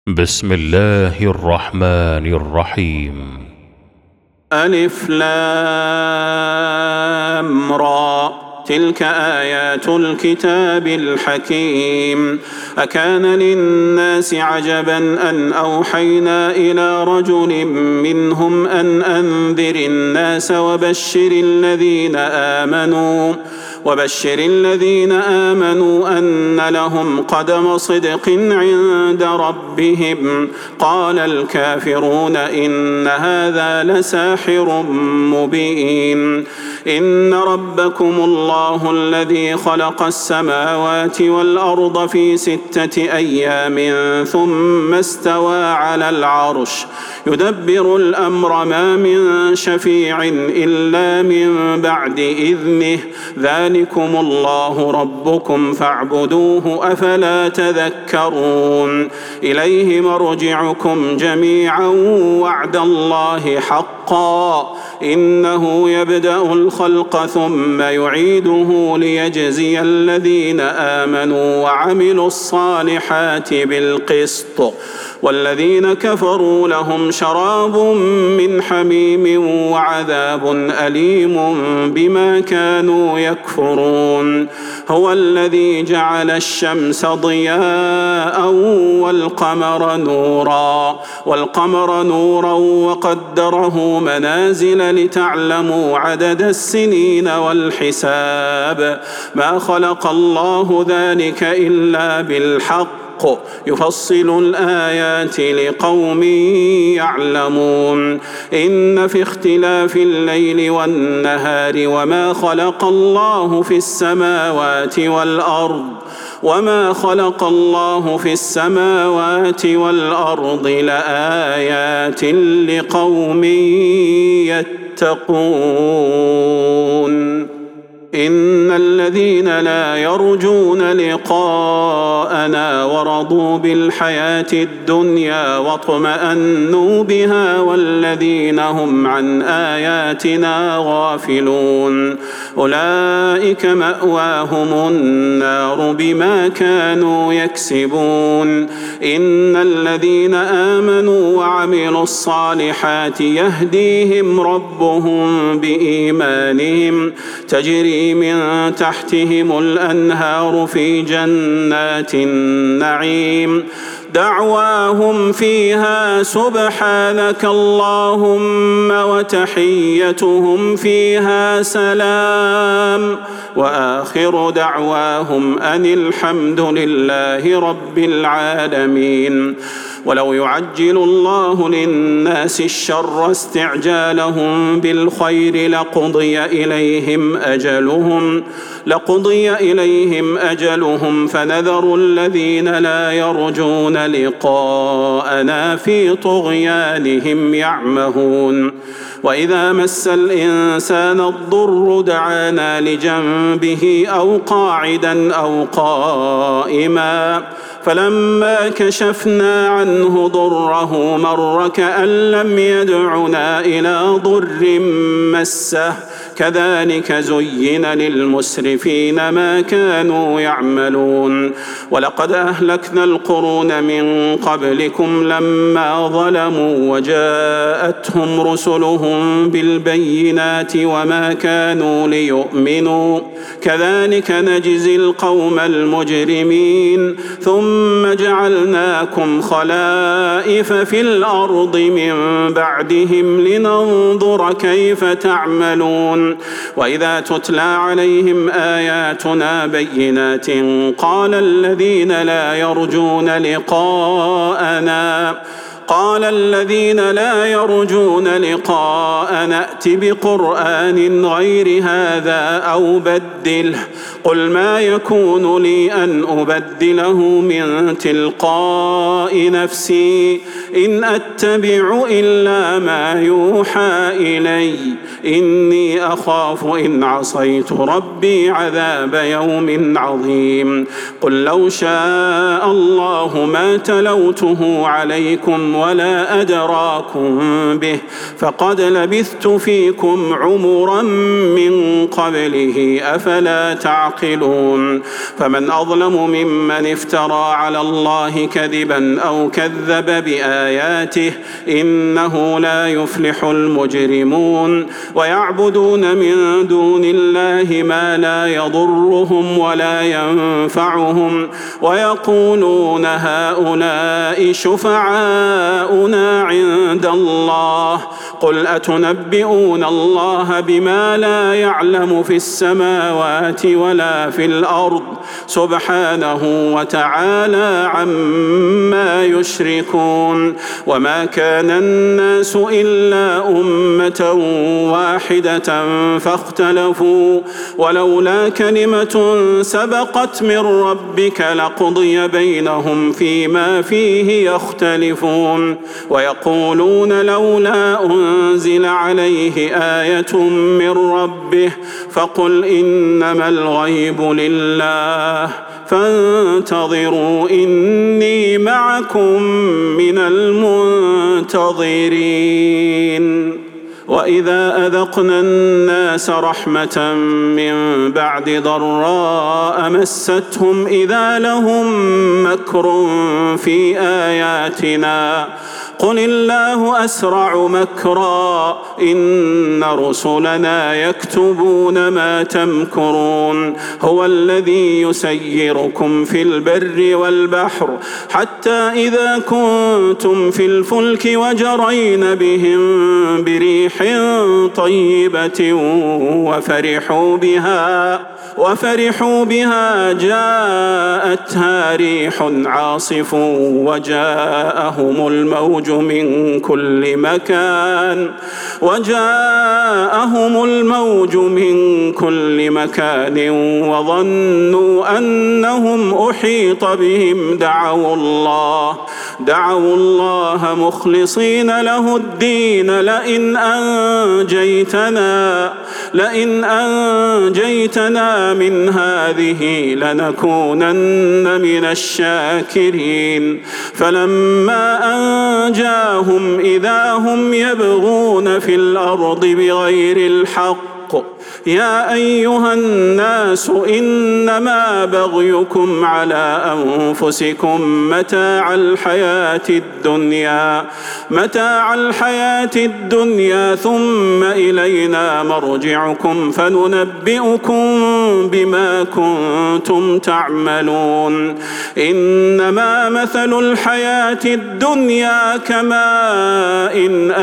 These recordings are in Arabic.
بسم الله الرحمن الرحيم. ألف لام را تلك آيات الكتاب الحكيم. أكان للناس عجبا أن أوحينا إلى رجل منهم أن أنذر الناس وبشر الذين آمنوا أن لهم قدم صدق عند ربهم. قال الكافرون إن هذا لساحر مبين. إن ربكم الله الذي خلق السماوات والأرض في 6 أيام ثم استوى على العرش يدبر الأمر ما من شفيع إلا من بعد إذنه ذلكم الله ربكم فاعبدوه أفلا تذكرون. إليه مرجعكم جميعا وعد الله حقا إنه يبدأ الخلق ثم يعيده ليجزي الذين آمنوا وعملوا الصالحات بالقسط والذين كفروا لهم شراب من حميم وعذاب أليم بما كانوا يكفرون. هو الذي جعل الشمس ضياء والقمر نورا وقدره منازل لتعلموا عدد السنين والحساب ما خلق الله ذلك إلا بالحق يفصل الآيات لقوم يعلمون. إن في اختلاف الليل والنهار وما خلق الله في السماوات والأرض لآيات لقوم يتقون. إن الذين لا يرجون لقاءنا ورضوا بالحياة الدنيا واطمأنوا بها والذين هم عن آياتنا غافلون أولئك مأواهم النار بما كانوا يكسبون. إن الذين آمنوا وعملوا الصالحات يهديهم ربهم بإيمانهم تجري من تحتهم الأنهار في جنات النعيم دعواهم فيها سبحانك اللهم وتحيتهم فيها سلام وآخر دعواهم أن الحمد لله رب العالمين. ولو يعجل الله للناس الشر استعجالهم بالخير لقضي إليهم أجلهم فنذر الذين لا يرجون لقاءنا في طغيانهم يعمهون. وإذا مس الإنسان الضر دعانا لجنبه أو قاعدا أو قائما فلما كشفنا عنه ضره مر كأن لم يدعنا إلى ضر مسه كذلك زين للمسرفين ما كانوا يعملون. ولقد أهلكنا القرون من قبلكم لما ظلموا وجاءتهم رسلهم بالبينات وما كانوا ليؤمنوا كذلك نجزي القوم المجرمين. ثم جعلناكم خلائف في الأرض من بعدهم لننظر كيف تعملون. وإذا تتلى عليهم آياتنا بينات قال الذين لا يرجون لقاءنا ائت بقرآن غير هذا أو بدله قل ما يكون لي أن أبدله من تلقاء نفسي إن أتبع إلا ما يوحى إلي إني أخاف إن عصيت ربي عذاب يوم عظيم. قل لو شاء الله ما تلوته عليكم ولا أدراكم به فقد لبثت فيكم عمرا من قبله أفلا تعقلون فمن أظلم ممن افترى على الله كذبا أو كذب بآياته إنه لا يفلح المجرمون ويعبدون من دون الله ما لا يضرهم ولا ينفعهم ويقولون هؤلاء شفعاؤنا عند الله قل أتنبئون الله بما لا يعلم في السماوات ولا في الأرض سبحانه وتعالى عما يشركون وما كان الناس إلا أمة واحدة فاختلفوا ولولا كلمة سبقت من ربك لقضي بينهم فيما فيه يختلفون ويقولون لولا أنزل عليه آية من ربه فقل إنما الغيب لله فانتظروا إني معكم من المنتظرين وإذا أذقنا الناس رحمة من بعد ضراء مستهم إذا لهم مكر في آياتنا قل الله أسرع مكرا إن رسلنا يكتبون ما تمكرون هو الذي يسيركم في البر والبحر حتى إذا كنتم في الفلك وجرين بهم بريح طيبة وفرحوا بها جاءتها ريح عاصف وجاءهم الموج من كل مكان وظنوا أنهم أحيط بهم دعوا الله مخلصين له الدين لئن أنجيتنا من هذه لنكونن من الشاكرين فلما أنجاهم إذا هم يبغون في الأرض بغير الحق يا أيها الناس إنما بغيكم على أنفسكم متاع الحياة الدنيا ثم إلينا مرجعكم فننبئكم بما كنتم تعملون إنما مثل الحياة الدنيا كماء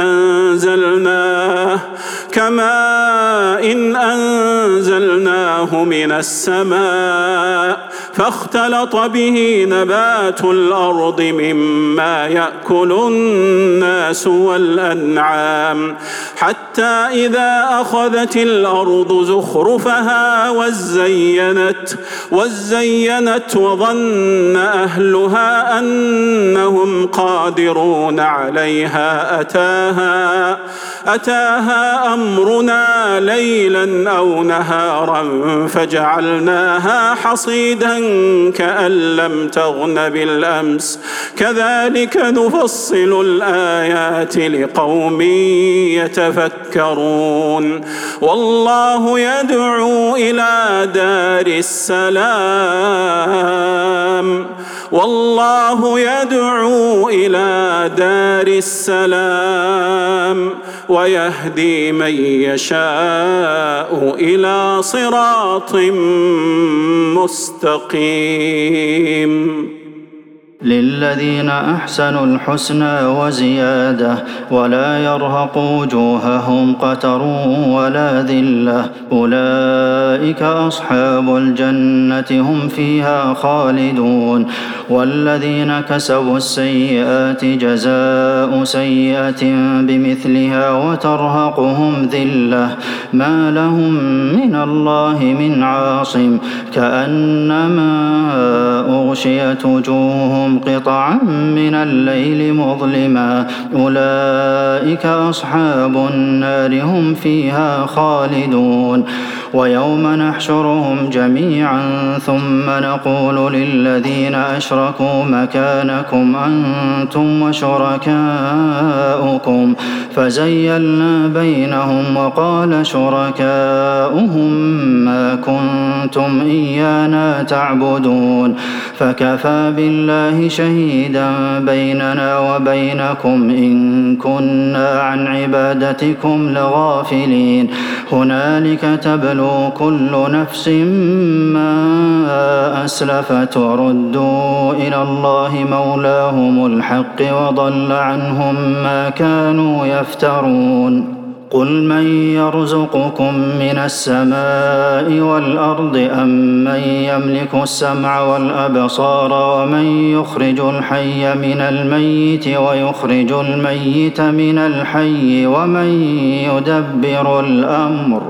إن أنزلناه من السماء فاختلط به نبات الأرض مما يأكل الناس والأنعام حتى إذا أخذت الأرض زخرفها وزينت وظن أهلها أنهم قادرون عليها أتاها أمرنا ليلا أو نهارا فجعلناها حصيدا كأن لم تغن بالأمس كذلك نفصل الآيات لقوم يتفكرون والله يدعو إلى دار السلام ويهدي من يشاء إلى صراط مستقيم للذين أحسنوا الحسنى وزيادة ولا يرهق وجوههم قتر ولا ذلة أولئك أصحاب الجنة هم فيها خالدون والذين كسبوا السيئات جزاء سيئة بمثلها وترهقهم ذلة ما لهم من الله من عاصم كأنما أغشيت وجوههم منهم قطعا من الليل مظلما أولئك أصحاب النار هم فيها خالدون ويوم نحشرهم جميعا ثم نقول للذين أشركوا مكانكم أنتم وشركاؤكم فزيلنا بينهم وقال شركاؤهم ما كنتم إيانا تعبدون فكفى بالله شهيدا بيننا وبينكم إن كنا عن عبادتكم لغافلين هنالك تبلو كل نفس ما أسلفت وردوا إلى الله مولاهم الحق وضل عنهم ما كانوا يفترون قل من يرزقكم من السماء والأرض أم من يملك السمع والأبصار ومن يخرج الحي من الميت ويخرج الميت من الحي ومن يدبر الأمر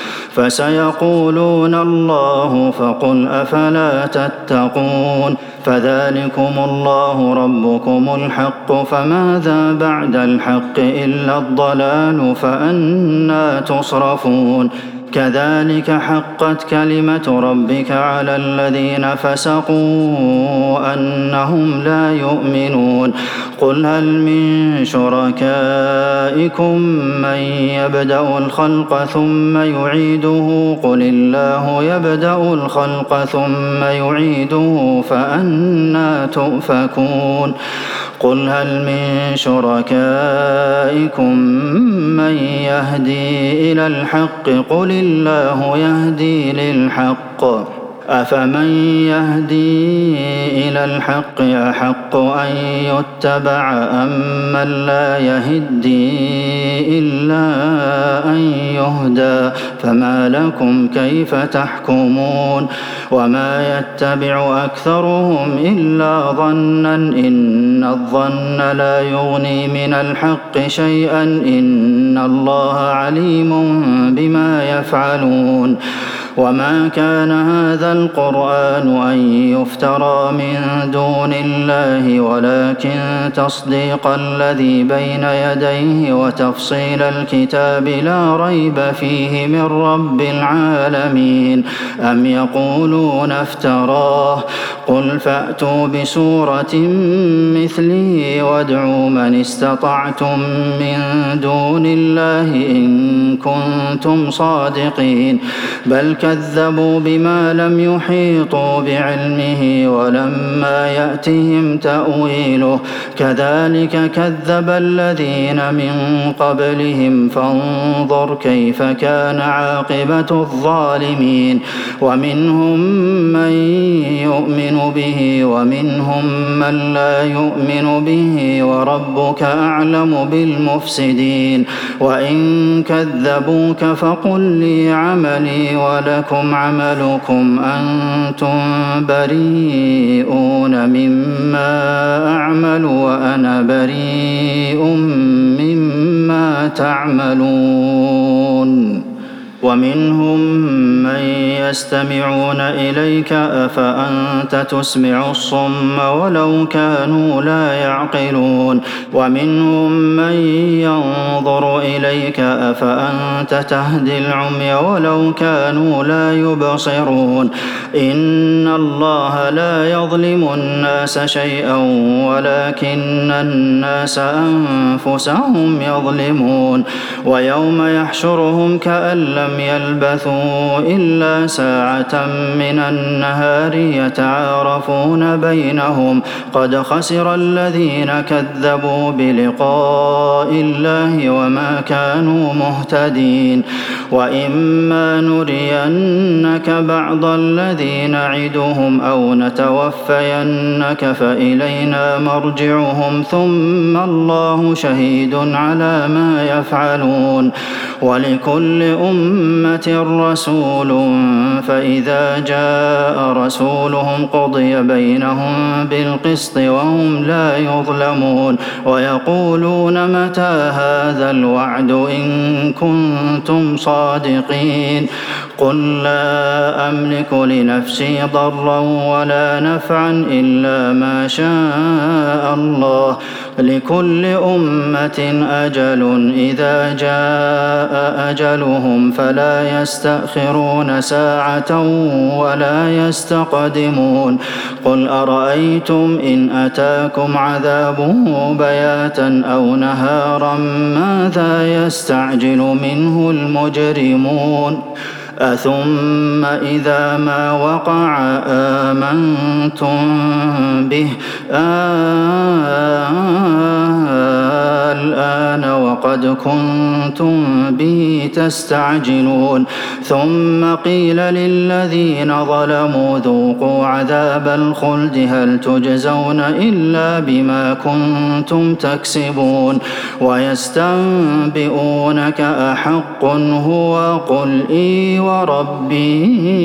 فسيقولون الله فقل أفلا تتقون فذلكم الله ربكم الحق فماذا بعد الحق إلا الضلال فأنى تصرفون كذلك حقت كلمة ربك على الذين فسقوا أنهم لا يؤمنون قل هل من شركائكم من يبدأ الخلق ثم يعيده قل الله يبدأ الخلق ثم يعيده فأنى تؤفكون قل هل من شركائكم من يهدي إلى الحق قل الله يهدي للحق أفمن يهدي إلى الحق أحق أن يتبع أم من لا يهدي إلا أن يهدى فما لكم كيف تحكمون وما يتبع أكثرهم إلا ظنا إن الظن لا يغني من الحق شيئا إن الله عليم بما يفعلون وما كان هذا القرآن أن يفترى من دون الله ولكن تصديق الذي بين يديه وتفصيل الكتاب لا ريب فيه من رب العالمين أم يقولون افتراه قل فأتوا بسورة مثله وادعوا من استطعتم من دون الله إن كنتم صادقين بل كذبوا بما لم يحيطوا بعلمه ولما يأتهم تأويله كذلك كذب الذين من قبلهم فانظر كيف كان عاقبة الظالمين ومنهم من يؤمن به ومنهم من لا يؤمن به وربك أعلم بالمفسدين وإن كذبوك فقل لي عملي ولكم عملكم أنتم بريئون مما أعمل وأنا بريء مما تعملون ومنهم من يستمعون إليك أفأنت تسمع الصم ولو كانوا لا يعقلون ومنهم من ينظر إليك أفأنت تهدي العمي ولو كانوا لا يبصرون إن الله لا يظلم الناس شيئا ولكن الناس أنفسهم يظلمون ويوم يحشرهم كأن لم يلبثوا إلا ساعة من النهار يتعارفون بينهم قد خسر الذين كذبوا بلقاء الله وما كانوا مهتدين وإما نرينك بعض الذي نعدهم أو نتوفينك فإلينا مرجعهم ثم الله شهيد على ما يفعلون ولكل أمة رسول فإذا جاء رسولهم قضي بينهم بالقسط وهم لا يظلمون ويقولون متى هذا الوعد إن كنتم صادقين قل لا أملك لنفسي ضرا ولا نفعا إلا ما شاء الله لكل أمة أجل إذا جاء أجلهم فلا يستأخرون ساعة ولا يستقدمون قل أرأيتم إن أتاكم عذابه بياتا أو نهارا ماذا يستعجل منه المجرمون أثم إذا ما وقع آمنتم به الآن وقد كنتم به تستعجلون ثم قيل للذين ظلموا ذوقوا عذاب الخلد هل تجزون إلا بما كنتم تكسبون ويستنبئونك أحق هو قل إي وربي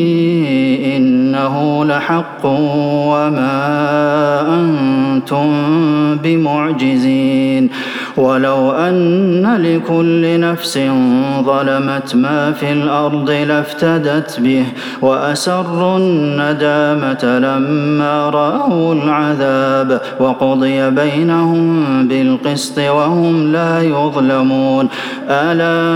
إنه لحق وما أنتم بمعجزين ولو أن لكل نفس ظلمت ما في الأرض لافتدت به وأسروا الندامة لما رأوا العذاب وقضي بينهم بالقسط وهم لا يظلمون ألا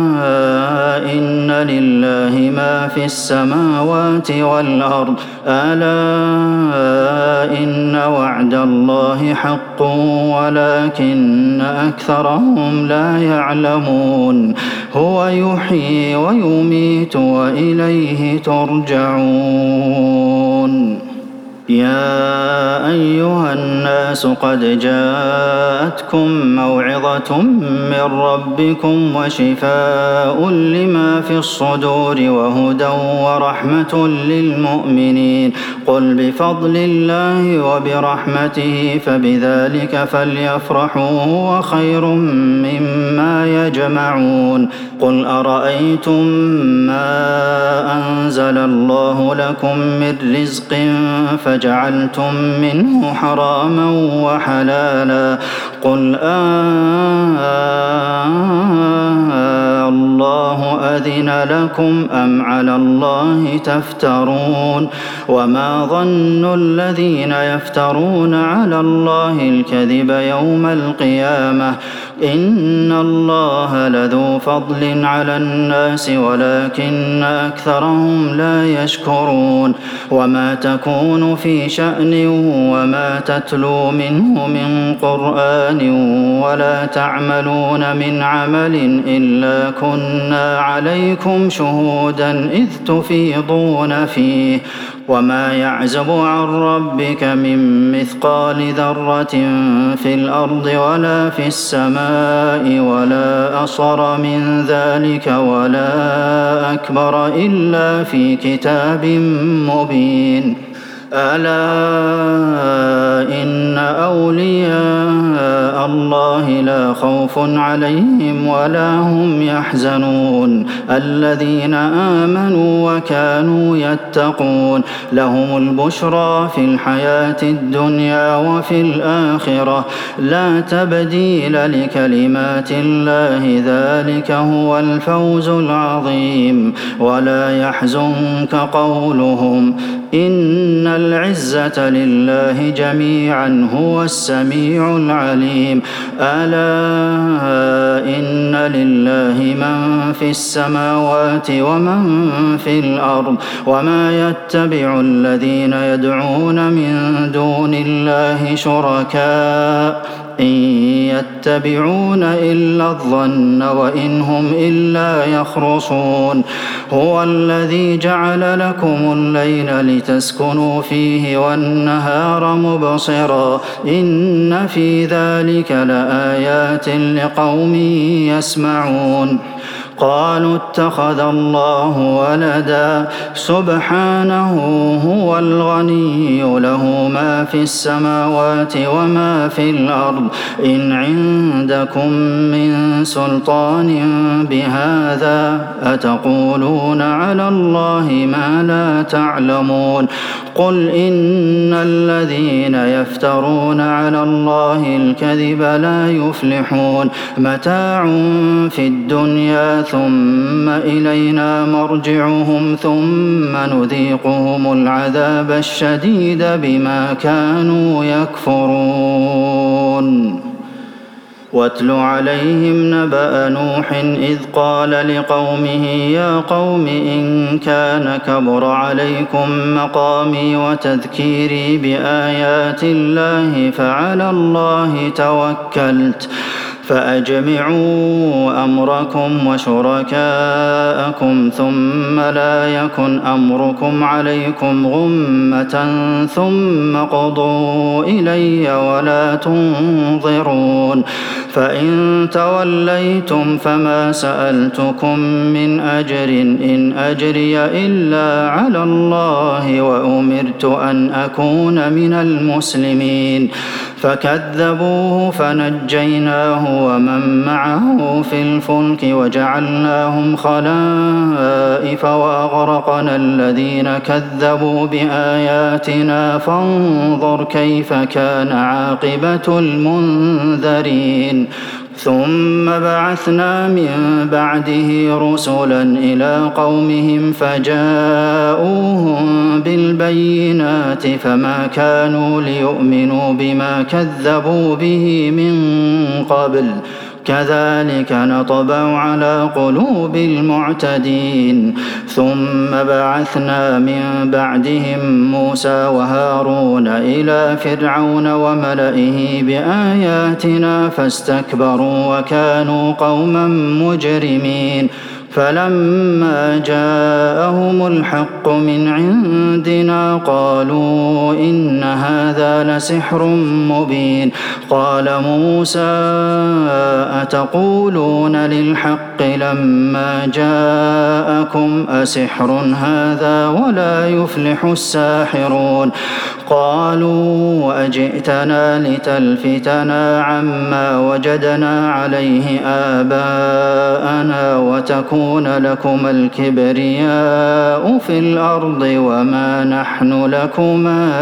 إن لله ما في السماوات والأرض ألا إن وعد الله حق ولكن أكثرهم لا يعلمون هو يحيي ويميت وإليه ترجعون يا أيها الناس قد جاءتكم موعظة من ربكم وشفاء لما في الصدور وهدى ورحمة للمؤمنين قل بفضل الله وبرحمته فبذلك فليفرحوا هو خير مما يجمعون قل أرأيتم ما أنزل الله لكم من رزق فجعلتم منه حراما وحلالا قل الله أذن لكم أم على الله تفترون وما ظن الذين يفترون على الله الكذب يوم القيامة إن الله لذو فضل على الناس ولكن أكثرهم لا يشكرون وما تكون في شأن وما تتلو منه من قرآن ولا تعملون من عمل إلا كنا عليكم شهودا إذ تفيضون فيه وما يعزب عن ربك من مثقال ذرة في الأرض ولا في السماء ولا أصغر من ذلك ولا أكبر إلا في كتاب مبين ألا إن أولياء الله لا خوف عليهم ولا هم يحزنون الذين آمنوا وكانوا يتقون لهم البشرى في الحياة الدنيا وفي الآخرة لا تبديل لكلمات الله ذلك هو الفوز العظيم ولا يحزنك قولهم إن العزة لله جميعا هو السميع العليم ألا إن لله من في السماوات ومن في الأرض وما يتبع الذين يدعون من دون الله شركاء إن يتبعون إلا الظن وإن هم إلا يخرصون هو الذي جعل لكم الليل لتسكنوا فيه والنهار مبصرا إن في ذلك لآيات لقوم يسمعون قالوا اتخذ الله ولدا سبحانه هو الغني له ما في السماوات وما في الأرض إن عندكم من سلطان بهذا أتقولون على الله ما لا تعلمون قل إن الذين يفترون على الله الكذب لا يفلحون متاع في الدنيا ثم إلينا مرجعهم ثم نذيقهم العذاب الشديد بما كانوا يكفرون واتل عليهم نبأ نوح إذ قال لقومه يا قوم إن كان كبر عليكم مقامي وتذكيري بآيات الله فعلى الله توكلت فأجمعوا أمركم وشركاءكم ثم لا يكن أمركم عليكم غمة ثم قضوا إلي ولا تنظرون فإن توليتم فما سألتكم من أجر إن أجري إلا على الله وأمرت أن أكون من المسلمين فكذبوه فنجيناه ومن معه في الفلك وجعلناهم خلائف وأغرقنا الذين كذبوا بآياتنا فانظر كيف كان عاقبة المنذرين ثم بعثنا من بعده رسلا إلى قومهم فجاءوهم بالبينات فما كانوا ليؤمنوا بما كذبوا به من قبل كذلك نطبع على قلوب المعتدين ثم بعثنا من بعدهم موسى وهارون إلى فرعون وملئه بآياتنا فاستكبروا وكانوا قوما مجرمين فلما جاءهم الحق من عندنا قالوا إن هذا لسحر مبين قال موسى أتقولون للحق لما جاءكم أسحر هذا ولا يفلح الساحرون قالوا أجئتنا لتلفتنا عما وجدنا عليه آباءنا وتكون لكم الكبرياء في الأرض وما نحن لكما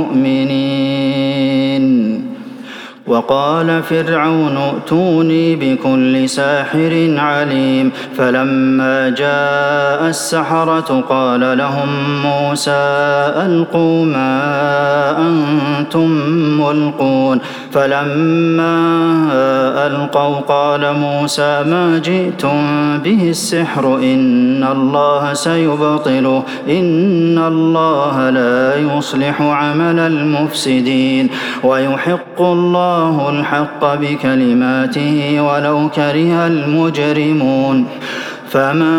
بمؤمنين وقال فرعون ائتوني بكل ساحر عليم فلما جاء السحرة قال لهم موسى ألقوا ما أنتم ملقون فلما ألقوا قال موسى ما جئتم به السحر إن الله سيبطله إن الله لا يصلح عمل المفسدين ويحق الله الحق بكلماته ولو كره المجرمون فما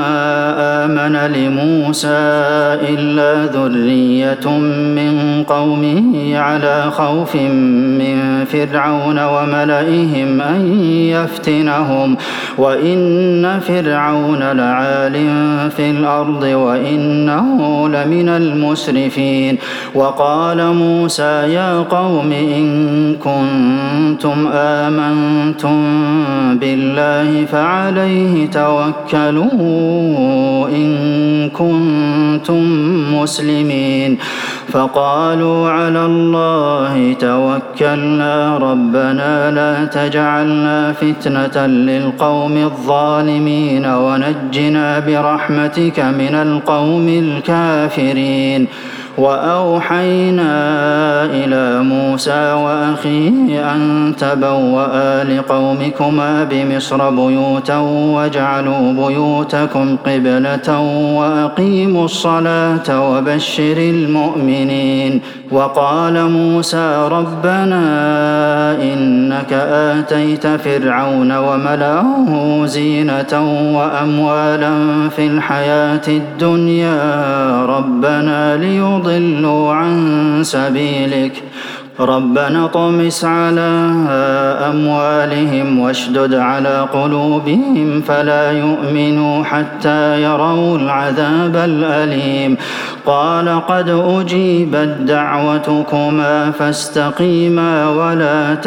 آمن لموسى إلا ذرية من قومه على خوف من فرعون وملئهم أن يفتنهم وإن فرعون لعال في الأرض وإنه لمن المسرفين وقال موسى يا قوم إن كنتم آمنتم بالله فعليه توكلوا إن كنتم مسلمين فقالوا على الله توكلنا ربنا لا تجعلنا فتنة للقوم الظالمين ونجنا برحمتك من القوم الكافرين وأوحينا إلى موسى وأخيه أن تبوأ لقومكما بمصر بيوتا واجعلوا بيوتكم قبلة وأقيموا الصلاة وبشر المؤمنين وقال موسى ربنا إنك آتيت فرعون وملأه زينة وأموالا في الحياة الدنيا ربنا ليضلوا عن سبيلك ربنا طمس على أموالهم واشدد على قلوبهم فلا يؤمنوا حتى يروا العذاب الأليم قال قد أجيبت دعوتكما فاستقيما ولا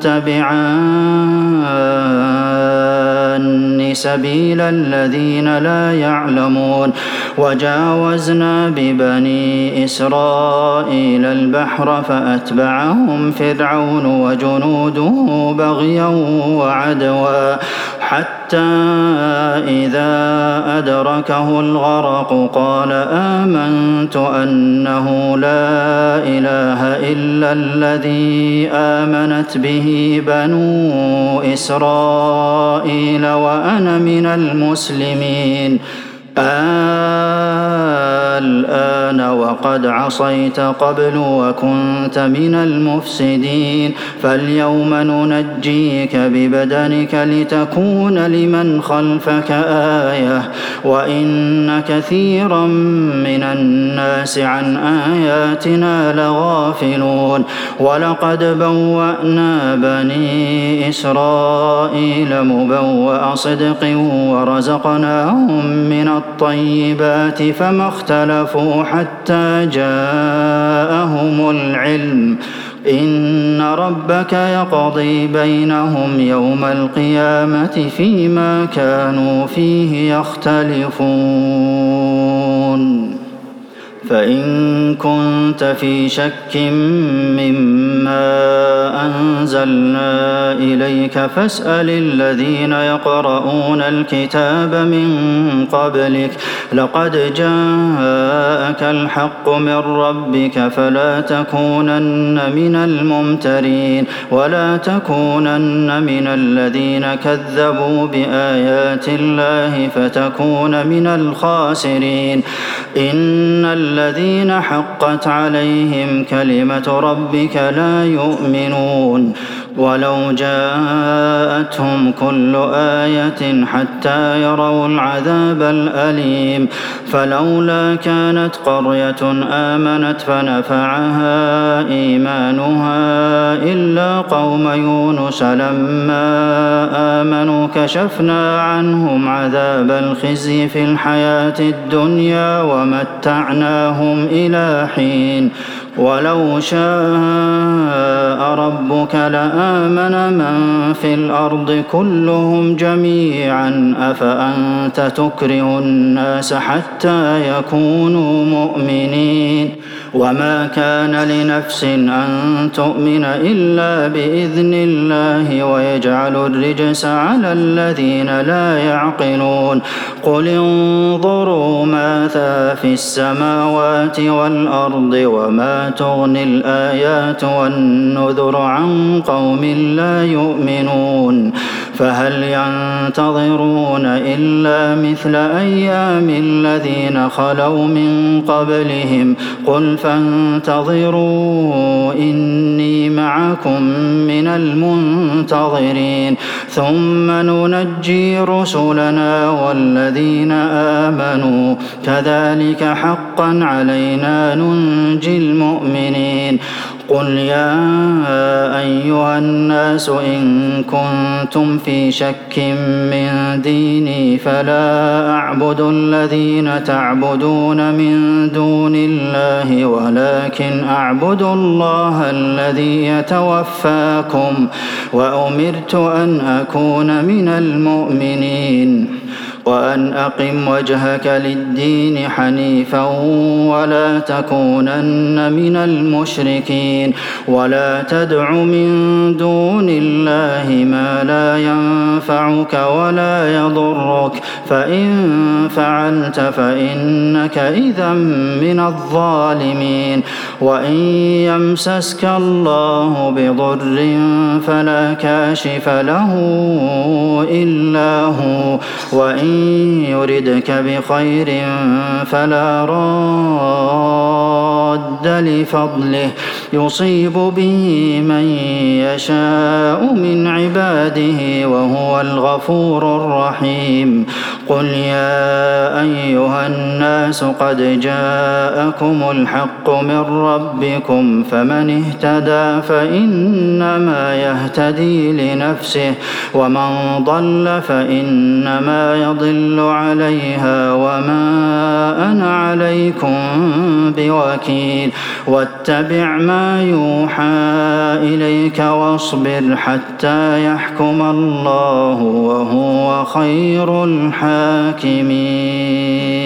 تتبعان سبيل الذين لا يعلمون وجاوزنا ببني إسرائيل البحر فأتبعهم فرعون وجنوده بغيا وعدوا حتى إذا أدركه الغرق قال آمنت أنه لا إله إلا الذي آمنت به بنو إسرائيل وأنا من المسلمين الآن وقد عصيت قبل وكنت من المفسدين فاليوم ننجيك ببدنك لتكون لمن خلفك آية وإن كثيرا من الناس عن آياتنا لغافلون ولقد بوأنا بني إسرائيل مبوأ صدق ورزقناهم من الطيبات فما اختلفوا حتى جاءهم العلم إن ربك يقضي بينهم يوم القيامة فيما كانوا فيه يختلفون فإن كنت في شك مما أنزلنا إليك فاسأل الذين يقرؤون الكتاب من قبلك لقد جاءك الحق من ربك فلا تكونن من الممترين ولا تكونن من الذين كذبوا بآيات الله فتكون من الخاسرين إن الذين حقت عليهم كلمة ربك لا يؤمنون ولو جاءتهم كل آية حتى يروا العذاب الأليم فلولا كانت قرية آمنت فنفعها إيمانها إلا قوم يونس لما آمنوا كشفنا عنهم عذاب الخزي في الحياة الدنيا ومتعناهم إلى حين ولو شاء ربك لآمن من في الأرض كلهم جميعا أفأنت تكره الناس حتى يكونوا مؤمنين وما كان لنفس أن تؤمن إلا بإذن الله ويجعل الرجس على الذين لا يعقلون قل انظروا ماذا في السماوات والأرض وما تغني الآيات والنذر عن قوم لا يؤمنون فهل ينتظرون إلا مثل أيام الذين خلوا من قبلهم قل فانتظروا إني معكم من المنتظرين ثم ننجي رسلنا والذين آمنوا كذلك حقا علينا ننجي المؤمنين قل يا أيها الناس إن كنتم في شك من ديني فلا أعبد الذين تعبدون من دون الله ولكن أعبد الله الذي يتوفاكم وأمرت أن أكون من المؤمنين وأن أقم وجهك للدين حنيفا ولا تكونن من المشركين ولا تدع من دون الله ما لا ينفعك ولا يضرك فإن فعلت فإنك إذا من الظالمين وإن يمسسك الله بضر فلا كاشف له إلا هو وإن يردك بخير فلا راد لفضله يصيب به من يشاء من عباده وهو الغفور الرحيم قل يا أيها الناس قد جاءكم الحق من ربكم فمن اهتدى فإنما يهتدي لنفسه ومن ضل فإنما يضل عليها وما أنا عليكم بوكيل واتبع ما يوحى إليك واصبر حتى يحكم الله وهو خير الحاكمين